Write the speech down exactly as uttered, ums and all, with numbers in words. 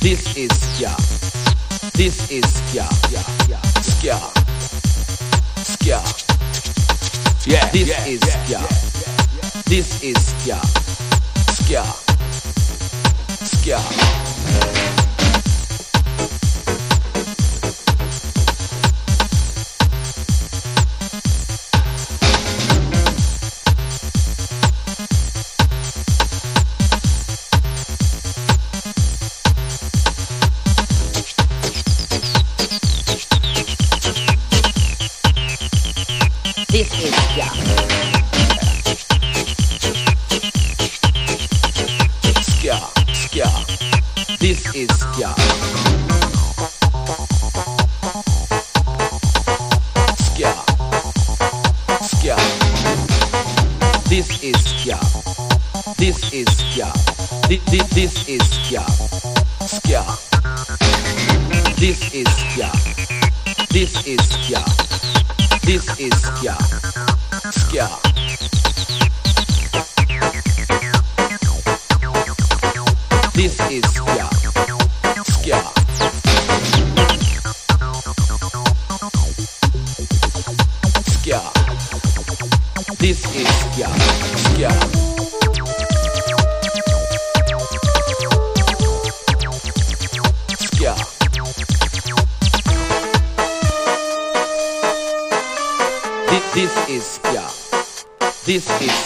This is ska. This is ska. Ska. Ska. Yeah. This yeah, is ska. Yeah, yeah. This is ska. Ska. Ska. This is ska. Ska, ska. This is ska. Ska. Ska. This is ska. This is ska. This this is ska. Ska. This is ska. This is ska. This is ska. Ska. This is ska. Ska. Ska. This is ska. Ska. Ska. This is ska. This is